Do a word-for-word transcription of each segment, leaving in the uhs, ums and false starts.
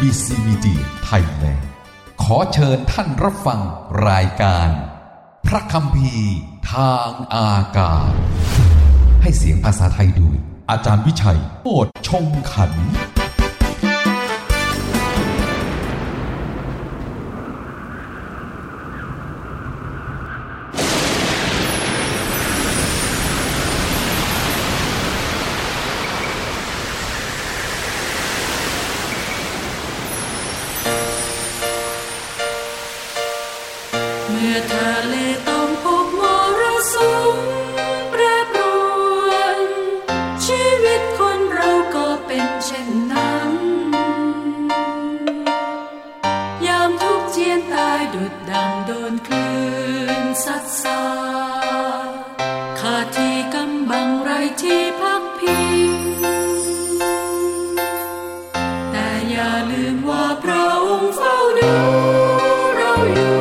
บี ซี Media Thailand ขอเชิญท่านรับฟังรายการพระคัมภีร์ทางอากาศให้เสียงภาษาไทยโดยอาจารย์วิชัยโอษฐ์ชงขันธ์เมื่อทะเลต้องพบมรสุมแปรปรวนชีวิตคนเราก็เป็นเช่นนั้นยามทุกข์เจียนตายดุจดังโดนคลื่นซัดสาดขาดที่กำบังไร้ที่พักพิงแต่อย่าลืมว่าพระองค์เฝ้าดูเราอยู่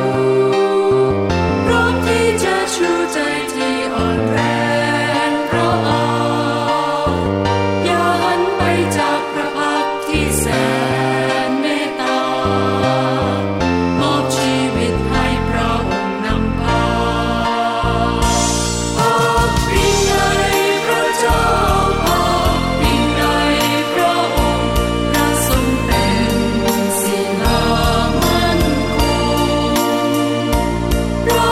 ชูใจที่อ่อนแรงเพราะอาอย่าหันไปจากพระพักที่แสนเมตตามอบชีวิตให้พระองค์นำพาพักพิงในพระเจ้าพักพิงในพระองค์พระทรงเป็นศิลามั่นคงพระ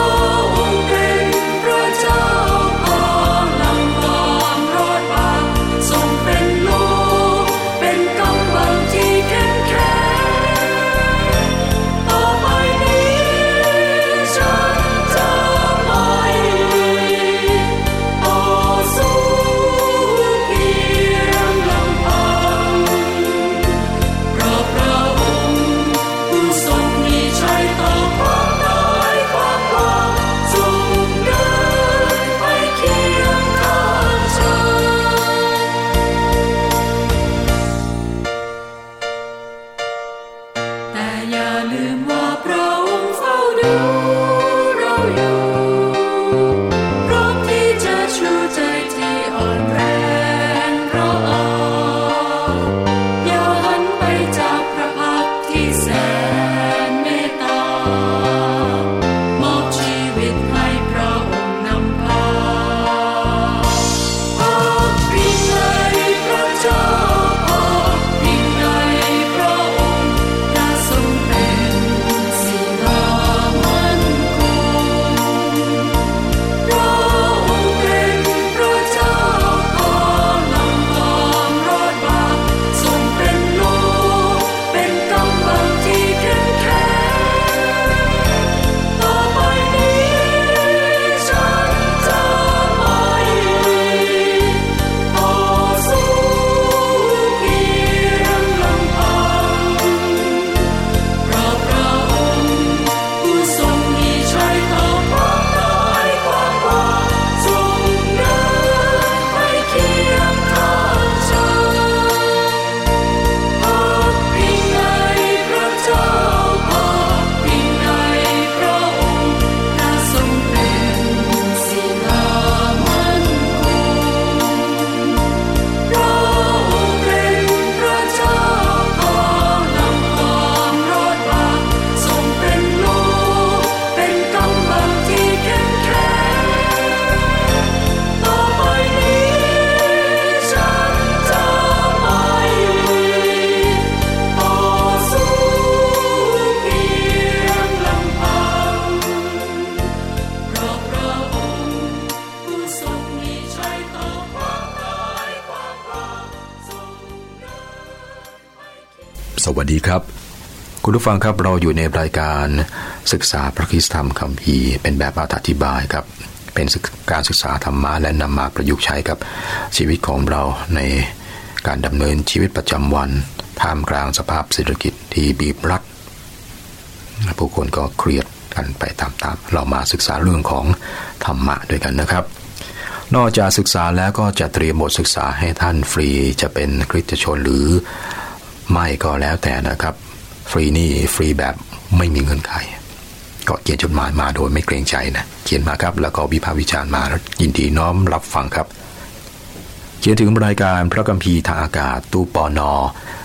สวัสดีครับคุณผู้ฟังครับเราอยู่ในรายการศึกษาพระคริสตธรรมคัมภีร์เป็นแบบอธิบายครับเป็นการศึกษาธรรมะและนำมาประยุกต์ใช้กับชีวิตของเราในการดำเนินชีวิตประจำวันท่ามกลางสภาพเศรษฐกิจที่บีบรัดผู้คนก็เครียดกันไปตามๆเรามาศึกษาเรื่องของธรรมะด้วยกันนะครับนอกจากศึกษาแล้วก็จะเตรียมบทศึกษาให้ท่านฟรีจะเป็นคริสตชนหรือไม่ก็แล้วแต่นะครับฟรีนี่ฟรีแบบไม่มีเงื่อนไขก็เขียนจดหมายมาโดยไม่เกรงใจนะเขียนมาครับแล้วก็วิพากษ์วิจารณ์มายินดีน้อมรับฟังครับ เขียนถึงรายการพระคัมภีร์ทางอากาศตู้ปน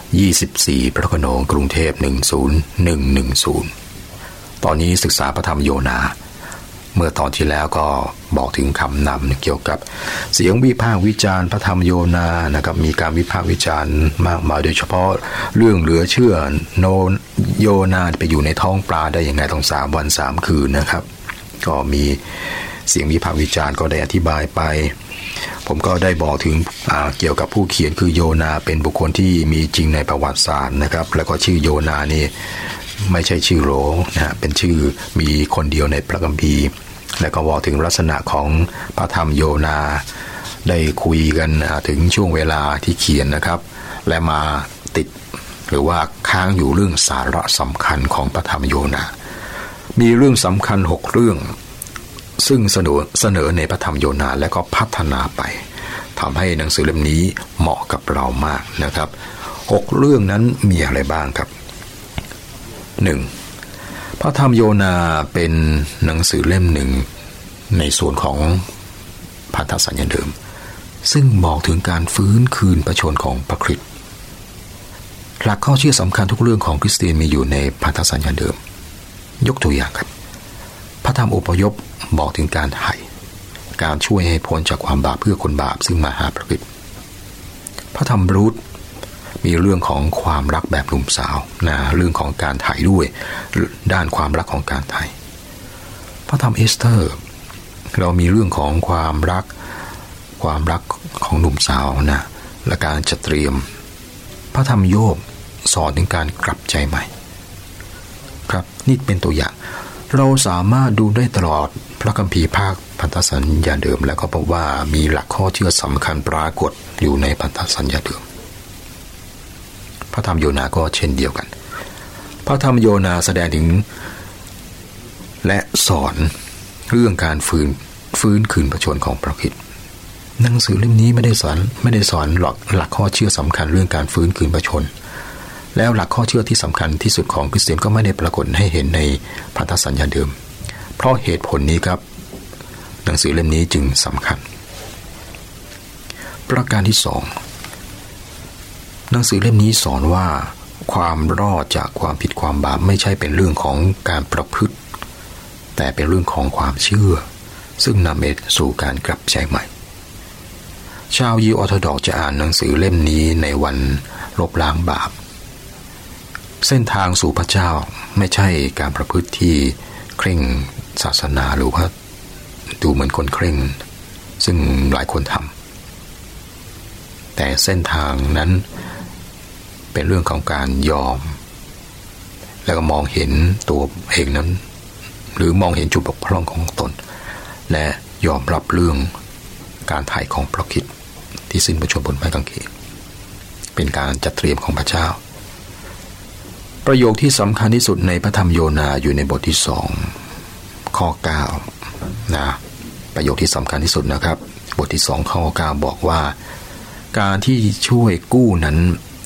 ยี่สิบสี่พระโขนงกรุงเทพหนึ่งศูนย์หนึ่งหนึ่งศูนย์ตอนนี้ศึกษาพระธรรมโยนาเมื่อตอนที่แล้วก็บอกถึงคำนำเกี่ยวกับเสียงวิพากษ์วิจารณ์พระธรรมโยนานะครับมีการวิพากษ์วิจารณ์มากมายโดยเฉพาะเรื่องเหลือเชื่อโนโยนาไปอยู่ในท้องปลาได้ยังไงต้องสามวันสามคืนนะครับก็มีเสียงวิพากษ์วิจารณ์ก็ได้อธิบายไปผมก็ได้บอกถึงเกี่ยวกับผู้เขียนคือโยนาเป็นบุคคลที่มีจริงในประวัติศาสตร์นะครับแล้วก็ชื่อโยนานี่ไม่ใช่ชื่อโหลนะเป็นชื่อมีคนเดียวในพระคัมภีร์และก็บอกถึงลักษณะของพระธรรมโยนาได้คุยกันถึงช่วงเวลาที่เขียนนะครับและมาติดหรือว่าค้างอยู่เรื่องสาระสำคัญของพระธรรมโยนามีเรื่องสำคัญหกเรื่องซึ่งเสนอเสนอในพระธรรมโยนาและก็พัฒนาไปทำให้หนังสือเล่มนี้เหมาะกับเรามากนะครับหกเรื่องนั้นมีอะไรบ้างครับหนึ่งพระธรรมโยนาเป็นหนังสือเล่มหนึ่งในส่วนของพันธสัญญาเดิมซึ่งบอกถึงการฟื้นคืนพระชนของพระคริสต์หลักข้อเชื่อสำคัญทุกเรื่องของคริสเตียนมีอยู่ในพันธสัญญาเดิมยกตัวอย่างครับพระธรรมอพยพบอกถึงการไถ่การช่วยให้พ้นจากความบาปเพื่อคนบาปซึ่งมาหาพระคริสต์พระธรรมรูธมีเรื่องของความรักแบบหนุ่มสาวนะเรื่องของการไถ่ด้วยด้านความรักของการไถ่พระธรรมเอสเธอร์เรามีเรื่องของความรักความรักของหนุ่มสาวนะและการจัดเตรียมพระธรรมโยบสอนถึงการกลับใจใหม่ครับนี่เป็นตัวอย่างเราสามารถดูได้ตลอดพระคัมภีร์ภาคพันธสัญญาเดิมแล้วก็พบว่ามีหลักข้อเชื่อสำคัญปรากฏอยู่ในพันธสัญญาเดิมพระธรรมโยนาก็เช่นเดียวกันพระธรรมโยนาแสดงถึงและสอนเรื่องการฟื้นฟื้นคืนพระชนของพระคริสต์หนังสือเล่มนี้ไม่ได้สอนไม่ได้สอนหลักหลักข้อเชื่อสำคัญเรื่องการฟื้นคืนพระชนแล้วหลักข้อเชื่อที่สำคัญที่สุดของคริสเตียนก็ไม่ได้ปรากฏให้เห็นในพันธสัญญาเดิมเพราะเหตุผลนี้ครับหนังสือเล่มนี้จึงสำคัญประการที่สองหนังสือเล่มนี้สอนว่าความรอดจากความผิดความบาปไม่ใช่เป็นเรื่องของการประพฤติแต่เป็นเรื่องของความเชื่อซึ่งนำไปสู่การกลับใจใหม่ชาวยิวออร์โธดอกซ์จะอ่านหนังสือเล่มนี้ในวันลบล้างบาปเส้นทางสู่พระเจ้าไม่ใช่การประพฤติที่เคร่งศาสนาหรือว่าดูเหมือนคนเคร่งซึ่งหลายคนทำแต่เส้นทางนั้นเป็นเรื่องของการยอมแล้วก็มองเห็นตัวเองนั้นหรือมองเห็นจุดบกพร่องของตนและยอมรับเรื่องการไถ่ของพระคริสต์ที่สิ้นพระชนม์บนไม้กางเขนเป็นการจัดเตรียมของพระเจ้าประโยคที่สำคัญที่สุดในพระธรรมโยนาอยู่ในบทที่สองข้อเก้านะประโยคที่สำคัญที่สุดนะครับบทที่สองข้อเก้าบอกว่าการที่ช่วยกู้นั้น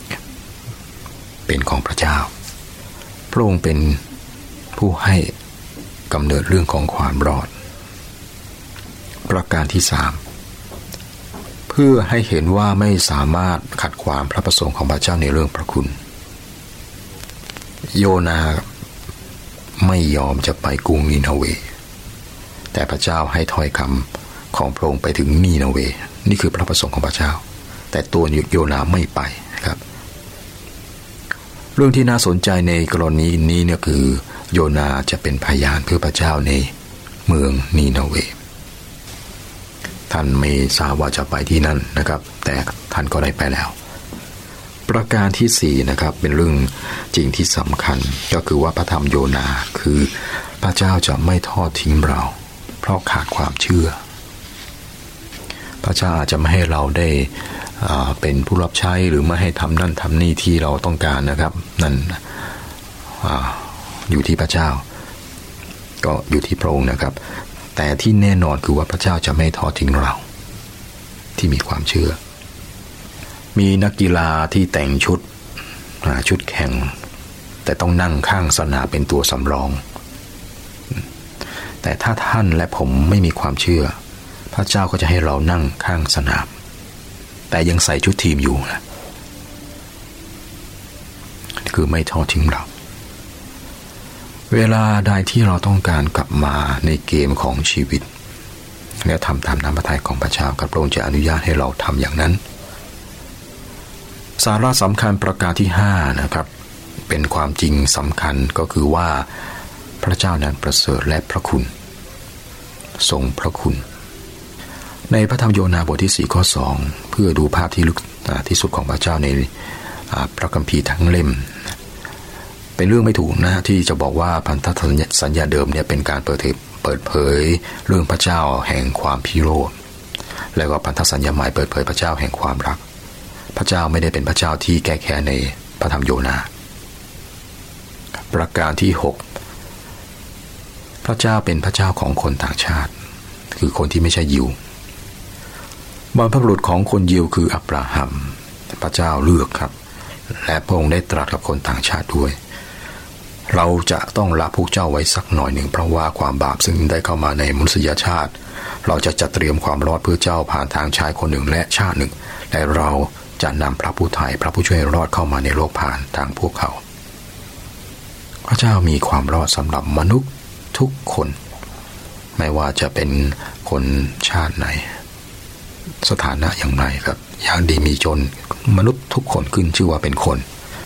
เป็นของพระเจ้าพระองค์เป็นผู้ให้กำเนิดเรื่องของความรอดประการที่สามเพื่อให้เห็นว่าไม่สามารถขัดขวางพระประสงค์ของพระเจ้าในเรื่องพระคุณโยนาไม่ยอมจะไปกรุงนีนาเวแต่พระเจ้าให้ถ้อยคำของพระองค์ไปถึงนีนาเวนี่คือพระประสงค์ของพระเจ้าแต่ตัวโยนาไม่ไปนะครับเรื่องที่น่าสนใจในกรณีนี้เนี่ยคือโยนาจะเป็นพยานเพื่อพระเจ้าในเมืองนีนาเวท่านไม่ทราบว่าจะไปที่นั่นนะครับแต่ท่านก็ได้ไปแล้วประการที่สี่นะครับเป็นเรื่องจริงที่สำคัญก็คือว่าพระธรรมโยนาคือพระเจ้าจะไม่ทอดทิ้งเราเพราะขาดความเชื่อพระเจ้าอาจจะไม่ให้เราได้เป็นผู้รับใช้หรือไม่ให้ทำนั่นทำนี่ที่เราต้องการนะครับนั่น อ, อยู่ที่พระเจ้าก็อยู่ที่พระองค์นะครับแต่ที่แน่นอนคือว่าพระเจ้าจะไม่ทอดทิ้งเราที่มีความเชื่อมีนักกีฬาที่แต่งชุดชุดแข่งแต่ต้องนั่งข้างสนามเป็นตัวสำรองแต่ถ้าท่านและผมไม่มีความเชื่อพระเจ้าก็จะให้เรานั่งข้างสนามแต่ยังใส่ชุดทีมอยู่นะคือไม่ทอดทิ้งเราเวลาใดที่เราต้องการกลับมาในเกมของชีวิตและทำตามน้ำพระทัยของพระเจ้าพระองค์จะอนุญาตให้เราทำอย่างนั้นสาระสำคัญประการที่ห้านะครับเป็นความจริงสำคัญก็คือว่าพระเจ้านั้นประเสริฐและพระคุณทรงพระคุณในพระธรรมโยนาบทที่สี่ข้อสองเพื่อดูภาพที่ลึกที่สุดของพระเจ้าในพระคัมภีร์ทั้งเล่มเป็นเรื่องไม่ถูกนะที่จะบอกว่าพันธสัญญาเดิมเนี่ยเป็นการเปิดเปิดเผยเรื่องพระเจ้าแห่งความพิโรธแล้วก็พันธสัญญาใหม่เปิดเผยพระเจ้าแห่งความรักพระเจ้าไม่ได้เป็นพระเจ้าที่แก้แค้นในพระธรรมโยนาประการที่หกพระเจ้าเป็นพระเจ้าของคนต่างชาติคือคนที่ไม่ใช่ยิวบรรพบุรุษของคนยิวคืออับราฮัมพระเจ้าเลือกครับและพระองค์ได้ตรัสกับคนต่างชาติด้วยเราจะต้องละพวกเจ้าไว้สักหน่อยหนึ่งเพราะว่าความบาปซึ่งได้เข้ามาในมนุษยชาติเราจะจัดเตรียมความรอดเพื่อเจ้าผ่านทางชายคนหนึ่งและชาติหนึ่งและเราจะนำพระผู้ไถ่พระผู้ช่วยรอดเข้ามาในโลกผ่านทางพวกเขาพระเจ้ามีความรอดสำหรับมนุษย์ทุกคนไม่ว่าจะเป็นคนชาติไหนสถานะอย่างไรครับอย่างดีมีจนมนุษย์ทุกคนขึ้นชื่อว่าเป็นคน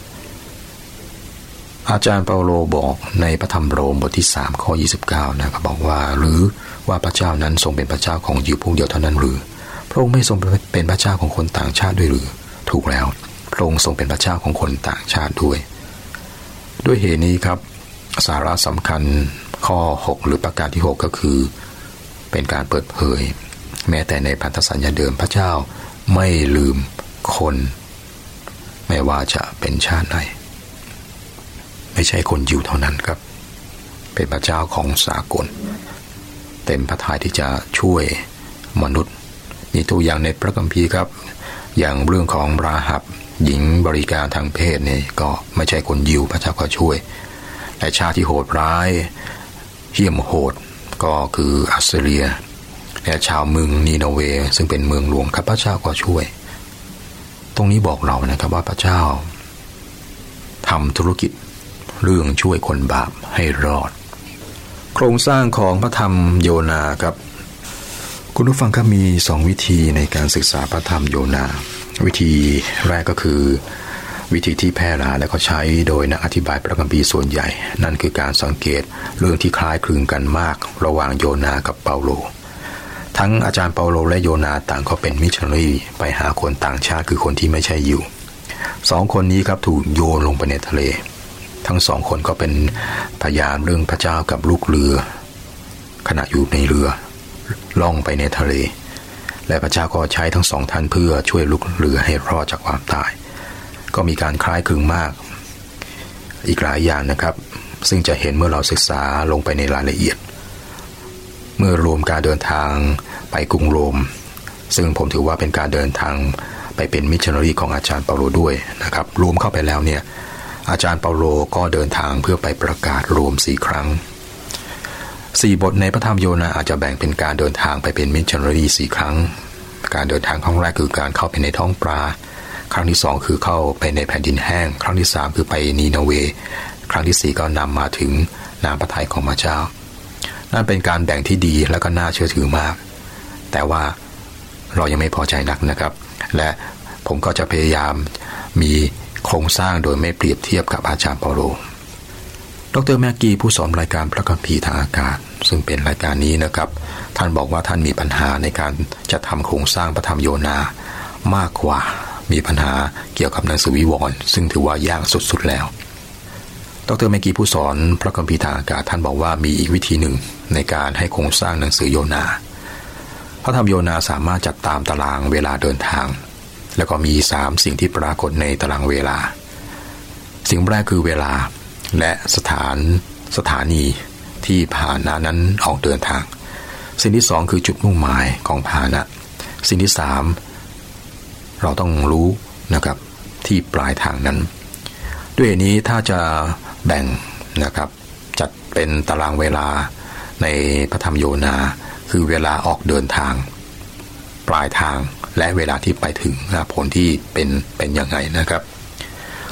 อาจารย์เปาโลบอกในพระธรรมโรมบทที่สามข้อยี่สิบเก้านะครับบอกว่าหรือว่าพระเจ้านั้นทรงเป็นพระเจ้าของยิวพวกเดียวเท่านั้นหรือพระองค์ไม่ทรงเป็นพระเจ้าของคนต่างชาติด้วยหรือถูกแล้วพระองค์ทรงเป็นพระเจ้าของคนต่างชาติด้วยด้วยเหตุนี้ครับสาระสำคัญข้อหกหรือประการที่หกก็คือเป็นการเปิดเผยแม้แต่ในพันธสัญญาเดิมพระเจ้าไม่ลืมคนไม่ว่าจะเป็นชาติใดไม่ใช่คนยิวเท่านั้นครับเป็นพระเจ้าของสากลเต็มพระทัยที่จะช่วยมนุษย์มีตัวอย่างในพระคัมภีร์ครับอย่างเรื่องของราหับหญิงบริการทางเพศนี่ก็ไม่ใช่คนยิวพระเจ้าก็ช่วยและชาติที่โหดร้ายเหี้ยมโหดก็คืออัสซีเรียและชาวเมืองนีนาเวซึ่งเป็นเมืองหลวงครับพระเจ้าก็ช่วยตรงนี้บอกเรานะครับว่าพระเจ้าทำธุรกิจเรื่องช่วยคนบาปให้รอดโครงสร้างของพระธรรมโยนาครับคุณผู้ฟังก็มีสองวิธีในการศึกษาพระธรรมโยนาวิธีแรกก็คือวิธีที่แพร่หลายและก็ใช้โดยนักอธิบายพระคัมภีร์ส่วนใหญ่นั่นคือการสังเกตเรื่องที่คล้ายคลึงกันมากระหว่างโยนากับเปาโลทั้งอาจารย์เปาโลและโยนาต่างก็เป็นมิชชันนารีไปหาคนต่างชาติคือคนที่ไม่ใช่ยิวสองคนนี้ครับถูกโยนลงไปในทะเลทั้งสองคนก็เป็นพยานเรื่องพระเจ้ากับลูกเรือขณะอยู่ในเรือล่องไปในทะเลและพระเจ้าก็ใช้ทั้งสองท่านเพื่อช่วยลูกเรือให้รอดจากความตายก็มีการคล้ายคลึงมากอีกหลายอย่างนะครับซึ่งจะเห็นเมื่อเราศึกษาลงไปในรายละเอียดเมื่อรวมการเดินทางไปกรุงโรมซึ่งผมถือว่าเป็นการเดินทางไปเป็นมิชชันนารีของอาจารย์เปาโลด้วยนะครับรวมเข้าไปแล้วเนี่ยอาจารย์เปาโลก็เดินทางเพื่อไปประกาศรวมสี่ครั้งสี่บทในพระธรรมโยนาอาจจะแบ่งเป็นการเดินทางไปเป็นมิชชันนารีสี่ครั้งการเดินทางครั้งแรกคือการเข้าไปในท้องปลาครั้งที่สองคือเข้าไปในแผ่นดินแห้งครั้งที่สามคือไปนีนาเวครั้งที่สี่ก็นำมาถึงน้ำพระทัยของพระเจ้านั่นเป็นการแบ่งที่ดีและก็น่าเชื่อถือมากแต่ว่าเรายังไม่พอใจนักนะครับและผมก็จะพยายามมีโครงสร้างโดยไม่เปรียบเทียบกับอาจารย์เปาโลดร.แม็กกี้ผู้สอนรายการพระคัมภีร์ทางอากาศซึ่งเป็นรายการนี้นะครับท่านบอกว่าท่านมีปัญหาในการจะทำโครงสร้างพระธรรมโยนามากกว่ามีปัญหาเกี่ยวกับหนังสือวิวรณ์ซึ่งถือว่ายากสุดๆแล้วดร.แม็กกี้ผู้สอนพระคัมภีร์ทางอากาศท่านบอกว่ามีอีกวิธีหนึ่งในการให้โครงสร้างหนังสือโยนาพระธรรมโยนาสามารถจัดตามตารางเวลาเดินทางแล้วก็มีสามสิ่งที่ปรากฏในตารางเวลาสิ่งแรกคือเวลาและสถานสถานีที่พาหนะนั้นออกเดินทางสิ่งที่สองคือจุดมุ่งหมายของพาหนะสิ่งที่สามเราต้องรู้นะครับที่ปลายทางนั้นด้วยนี้ถ้าจะแบ่งนะครับจัดเป็นตารางเวลาในพระธรรมโยนาคือเวลาออกเดินทางปลายทางและเวลาที่ไปถึงผลที่เป็นเป็นยังไงนะครับ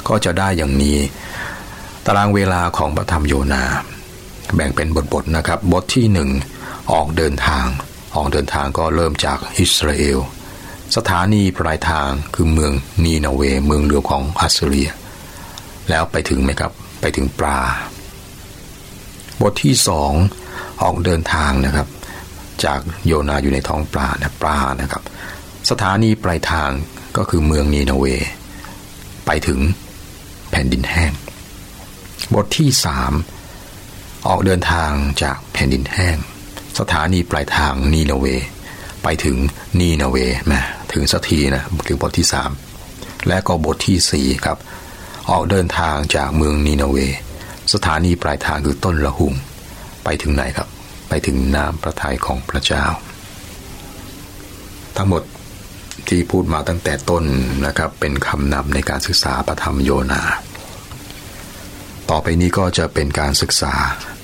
ก็จะได้อย่างนี้ตารางเวลาของพระธรรมโยนาแบ่งเป็นบทๆนะครับบทที่หนึ่งออกเดินทางออกเดินทางก็เริ่มจากอิสราเอลสถานีปลายทางคือเมืองนีนาเวเมืองหลวงของอัสซีเรียแล้วไปถึงไหมครับไปถึงปลาบทที่สองออกเดินทางนะครับจากโยนาอยู่ในท้องปลานะปลานะครับสถานีปลายทางก็คือเมืองนีนาเวไปถึงแผ่นดินแห้งบทที่สามออกเดินทางจากแผ่นดินแห้งสถานีปลายทางนีนาเวไปถึงนีนาเวมาถึงสักทีนะถึงบทที่สามและก็บทที่สี่ครับออกเดินทางจากเมืองนีนาเวสถานีปลายทางคือต้นละหุงไปถึงไหนครับไปถึงน้ำพระทัยของพระเจ้าทั้งหมดที่พูดมาตั้งแต่ต้นนะครับเป็นคำนำในการศึกษาพระธรรมโยนาต่อไปนี้ก็จะเป็นการศึกษา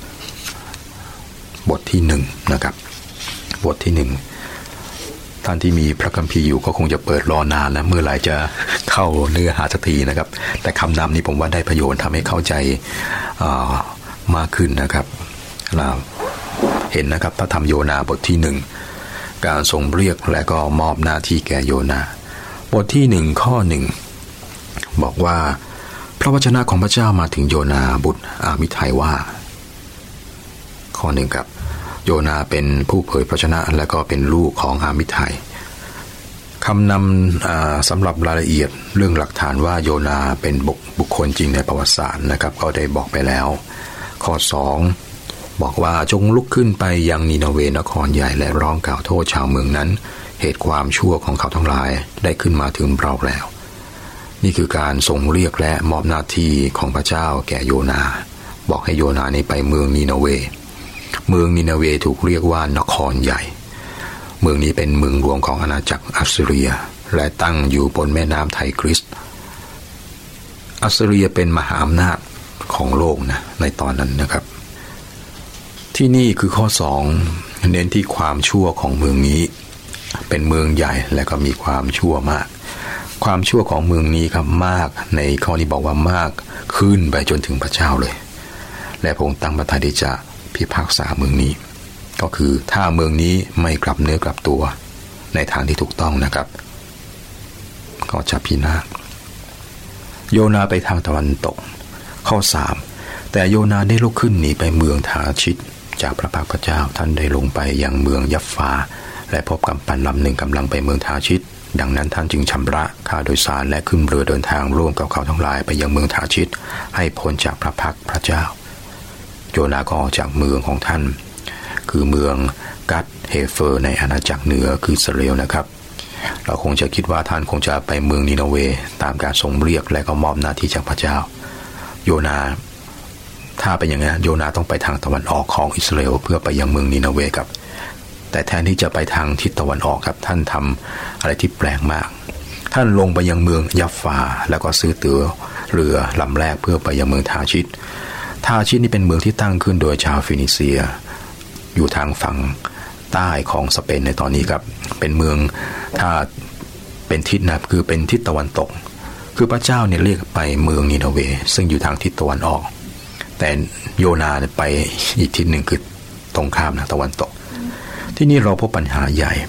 บทที่หนึ่งนะครับบทที่หนึ่งท่านที่มีพระคัมภีร์อยู่ก็คงจะเปิดรอนานนะเมื่อไหร่จะเข้าเนื้อหาสักทีนะครับแต่คำนำนี้ผมว่าได้ประโยชน์ทำให้เข้าใจมากขึ้นนะครับเราเห็นนะครับพระธรรมโยนาบทที่หนึ่งการทรงเรียกและก็มอบหน้าที่แก่โยนาบทที่หนึ่งข้อหนึ่งบอกว่าพระวจนะของพระเจ้ามาถึงโยนาบุตรอามิทัยว่าข้อหนึ่งครับโยนาเป็นผู้เผยพระวจนะและก็เป็นลูกของอามิทัยคำนำสำหรับรายละเอียดเรื่องหลักฐานว่าโยนาเป็นบุคคลจริงในประวัติศาสตร์นะครับก็ได้บอกไปแล้วข้อสองบอกว่าจงลุกขึ้นไปยังนีนาเวนครใหญ่และร้องกล่าวโทษชาวเมืองนั้นเหตุความชั่วของเขาทั้งหลายได้ขึ้นมาถึงเราแล้วนี่คือการทรงเรียกและมอบหน้าที่ของพระเจ้าแก่โยนาบอกให้โยนานี้ไปเมืองนีนาเวเมืองนีนาเวถูกเรียกว่านครใหญ่เมืองนี้เป็นเมืองหลวงของอาณาจักรอัสซีเรียและตั้งอยู่บนแม่น้ำไทกริสอัสซีเรียเป็นมหาอำนาจของโลกนะในตอนนั้นนะครับที่นี่คือข้อสองเน้นที่ความชั่วของเมืองนี้เป็นเมืองใหญ่และก็มีความชั่วมากความชั่วของเมืองนี้ครับมากในข้อนี้บอกว่ามากขึ้นไปจนถึงพระเจ้าเลยและพระองค์ตั้งพระทัยที่จะพิพากษาเมืองนี้ก็คือถ้าเมืองนี้ไม่กลับเนื้อกลับตัวในทางที่ถูกต้องนะครับก็จะพินาศโยนาไปทางตะวันตกข้อสามแต่โยนาได้ลุกขึ้นหนีไปเมืองทาชิตจากพระพักพระเจ้าท่านได้ลงไปยังเมืองยัฟฟาและพบกำปั้นลำหนึ่งกำลังไปเมืองทาชิตดังนั้นท่านจึงชำระค่าโดยสารและขึ้นเรือเดินทางร่วมกับเขาทั้งหลายไปยังเมืองทาชิตให้พ้นจากพระพักพระเจ้าโยนาก็ออกจากเมืองของท่านคือเมืองกัดเฮเฟอร์ในอาณาจักรเหนือคืออิสราเอลนะครับเราคงจะคิดว่าท่านคงจะไปเมืองนีนาเวตามการทรงเรียกและก็มอบหน้าที่จากพระเจ้าโยนาถ้าเป็นอย่างนั้นโยนาต้องไปทางตะวันออกของอิสราเอลเพื่อไปยังเมืองนีนาเวครับแต่แทนที่จะไปทางทิศตะวันออกครับท่านทำอะไรที่แปลกมากท่านลงไปยังเมืองยัฟฟาแล้วก็ซื้อตั๋วเรือลำแรกเพื่อไปยังเมืองทาชิตทาชิตนี่เป็นเมืองที่ตั้งขึ้นโดยชาวฟินิเซียอยู่ทางฝั่งใต้ของสเปนในตอนนี้ครับเป็นเมืองถ้าเป็นทิศนะคือเป็นทิศตะวันตกคือพระเจ้าเนี่ยเรียกไปเมืองนีนาเวซึ่งอยู่ทางทิศตะวันออกแต่โยนาไปอีกทิศหนึ่งคือตรงข้ามนะตะวันตกที่นี่เราพบปัญหาใหญ่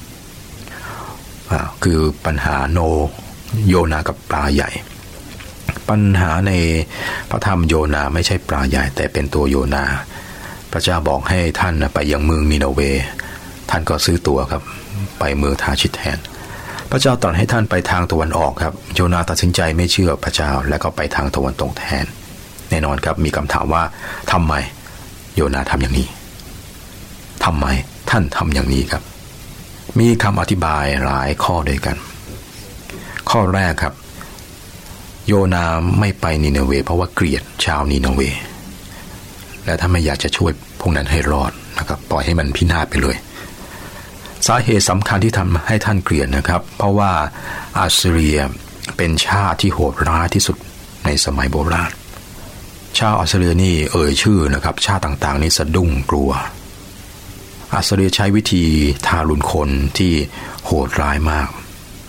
คือปัญหาโนโยนากับปลาใหญ่ปัญหาในพระธรรมโยนาไม่ใช่ปลาใหญ่แต่เป็นตัวโยนาพระเจ้าบอกให้ท่านไปยังเมืองนีนาเวท่านก็ซื้อตั๋วครับไปเมืองทาชิตแทนพระเจ้าตรัสให้ท่านไปทางตะวันออกครับโยนาตัดสินใจไม่เชื่อพระเจ้าแล้วก็ไปทางตะวันตกแทนแน่นอนครับมีคำถามว่าทำไมโยนาทำอย่างนี้ทำไมท่านทำอย่างนี้ครับมีคำอธิบายหลายข้อด้วยกันข้อแรกครับโยนาไม่ไปนีนาเวเพราะว่าเกลียดชาวนีนาเวและถ้าไม่อยากจะช่วยพวกนั้นให้รอดนะครับปล่อยให้มันพินาศไปเลยสาเหตุสำคัญที่ทำให้ท่านเกลียดนะครับเพราะว่าอัสซีเรียเป็นชาติที่โหดร้ายที่สุดในสมัยโบราณชาวอัสซีเรียนี่เอ่ยชื่อนะครับชาติต่างๆนี่สะดุ้งกลัวอัสซีเรียใช้วิธีทารุณคนที่โหดร้ายมาก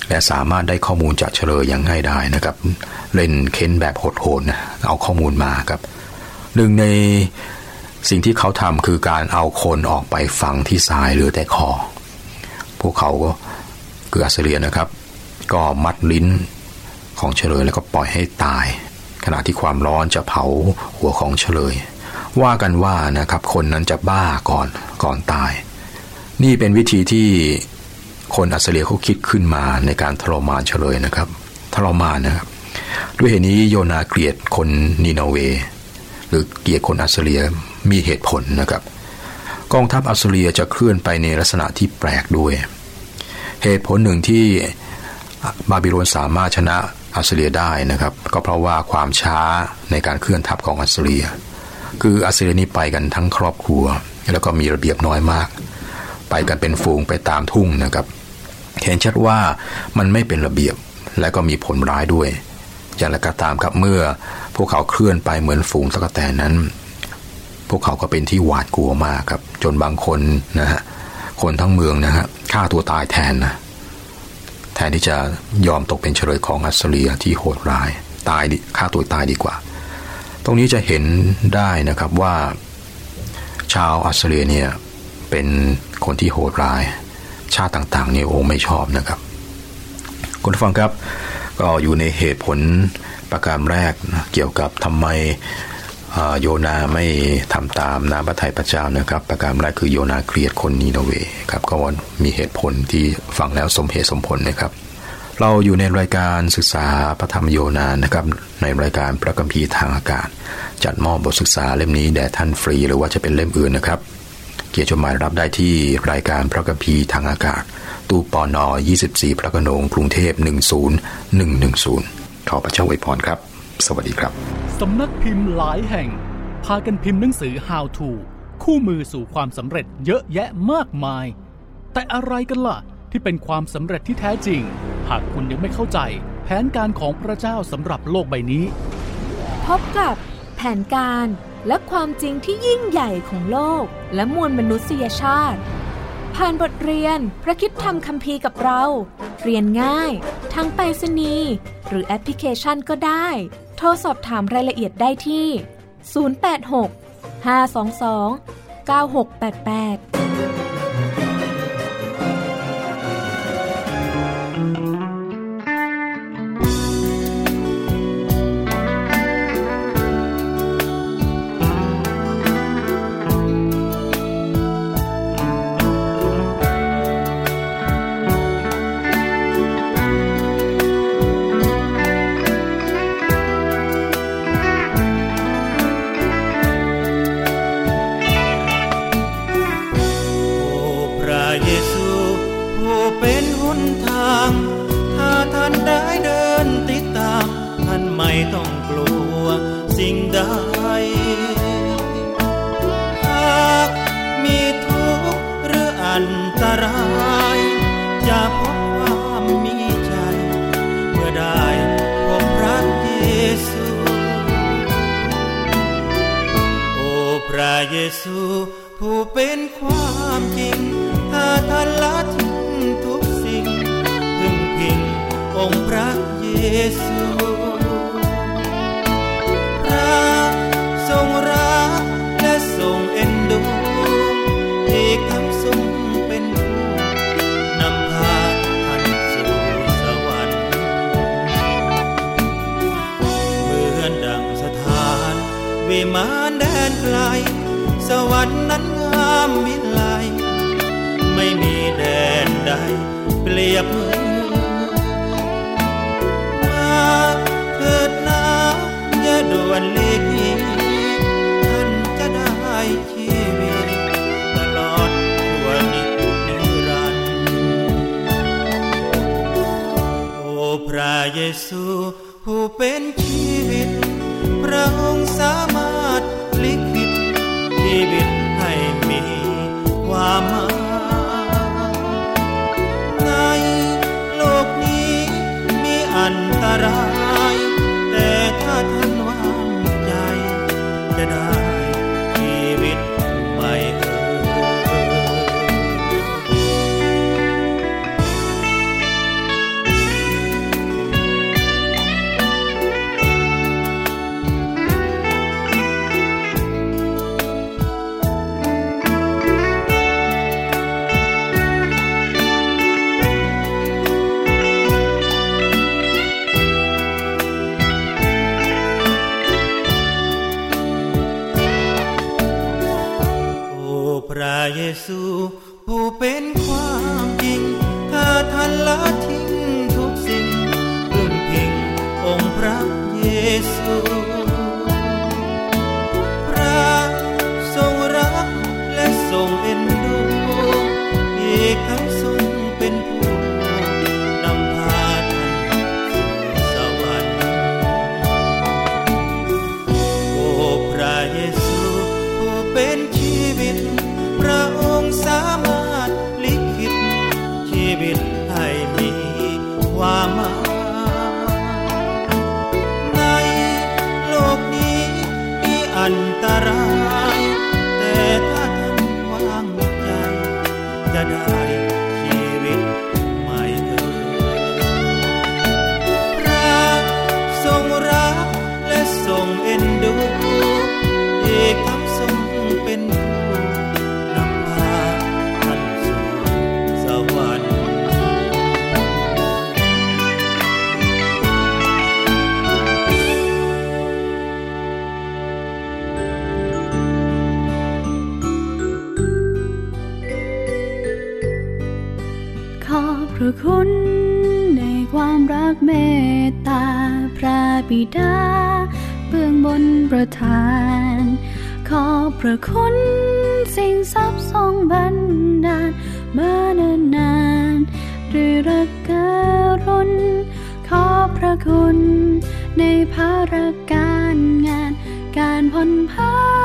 และสามารถได้ข้อมูลจากเฉลยอย่างง่ายได้นะครับเล่นเค้นแบบโหดๆนะเอาข้อมูลมาครับหนึ่งในสิ่งที่เขาทำคือการเอาคนออกไปฝังที่ทรายเหลือแต่คอพวกเขาก็คืออัสซีเรียนะครับก็มัดลิ้นของเฉลยแล้วก็ปล่อยให้ตายขณะที่ความร้อนจะเผาหัวของเฉลยว่ากันว่านะครับคนนั้นจะบ้าก่อนก่อนตายนี่เป็นวิธีที่คนอัสซีเรียเขาคิดขึ้นมาในการทรมานเฉลยนะครับทรมานนะครับด้วยเหตุนี้โยนาเกลียดคนนีนาเวหรือเกลียดคนอัสซีเรียมีเหตุผลนะครับกองทัพอัสซีเรียจะเคลื่อนไปในลักษณะที่แปลกด้วยเหตุผลหนึ่งที่บาบิโลนสามารถชนะอัสซีเรียได้นะครับก็เพราะว่าความช้าในการเคลื่อนทัพของอัสซีเรียคืออัสซีเรียนี่ไปกันทั้งครอบครัวแล้วก็มีระเบียบน้อยมากไปกันเป็นฝูงไปตามทุ่งนะครับเห็นชัดว่ามันไม่เป็นระเบียบและก็มีผลร้ายด้วยอย่างไรก็ตามครับเมื่อพวกเขาเคลื่อนไปเหมือนฝูงตะกแตนนั้นพวกเขาก็เป็นที่หวาดกลัวมากครับจนบางคนนะฮะคนทั้งเมืองนะฮะฆ่าตัวตายแทนนะแทนที่จะยอมตกเป็นเฉลยของอัสซีเรียที่โหดร้ายตายฆ่าตัวตายดีกว่าตรงนี้จะเห็นได้นะครับว่าชาวอัสซีเรียเนี่ยเป็นคนที่โหดร้ายชาติต่างๆเนี่ยโอ้ไม่ชอบนะครับคุณผู้ฟังครับก็อยู่ในเหตุผลประการแรกนะเกี่ยวกับทำไมโยนาไม่ทำตามน้ำพระทัยพระเจ้านะครับประการแรกคือโยนาเกลียดคนนีนาเวครับก็มีเหตุผลที่ฟังแล้วสมเหตุสมผลนะครับเราอยู่ในรายการศึกษาพระธรรมโยนานะครับในรายการพระคัมภีร์ทางอากาศจัดมอบบทศึกษาเล่มนี้แด่ท่านฟรีหรือว่าจะเป็นเล่มอื่นนะครับเขียนจดหมายรับได้ที่รายการพระคัมภีร์ทางอากาศตู้ปนยี่สิบสี่พระโขนงกรุงเทพหนึ่งศูนย์หนึ่งหนึ่งศูนย์ขอพระเจ้าอวยพรครับสวัสดีครับสำนักพิมพ์หลายแห่งพากันพิมพ์หนังสือ How to คู่มือสู่ความสำเร็จเยอะแยะมากมายแต่อะไรกันล่ะที่เป็นความสำเร็จที่แท้จริงหากคุณยังไม่เข้าใจแผนการของพระเจ้าสำหรับโลกใบนี้พบกับแผนการและความจริงที่ยิ่งใหญ่ของโลกและมวลมนุษยชาติผ่านบทเรียนพระคริสตธรรมคัมภีร์กับเราเรียนง่ายทั้งไปรษณีย์หรือแอปพลิเคชันก็ได้โทรสอบถามรายละเอียดได้ที่ศูนย์ แปด หก ห้า สอง สอง เก้า หก แปด แปดต้องกลัวสิ่งใดหากมีทุกข์หรืออันตรายจะพบความมีใจเมื่อได้พบพระเยซูโอ้พระเยซูผู้เป็นความจริงถ้าท่านละทิ้งทุกสิ่งพึ่งพิงองค์พระเยซูทรงรักและทรงเอ็นดูอีกทั้งทรงเป็นผู้นำพาท่านสู่สวรรค์เหมือนดังสถานวิมานแดนไกลสวรรค์นั้นงามวิไลไม่มีแดนใดเปรียบเหมือนมาเถิดนะอย่าด่วนหลีกหนีชีวิตตลอดชั่วนิรันดร์โอ้พระเยซูผู้เป็นชีวิตพระองค์สามารถลิขิตชีวิตให้มีความหมายในโลกนี้มีอันตรายแต่ถ้าท่านวางใจจะได้กเมตตาพระบิดาเบื้องบนประทานขอพระคุณสิ่งทรัพย์ทรงบันดาลมาเนิ่นนานด้วยรักกรุณาขอพระคุณในภารการงานการผ่อนผัน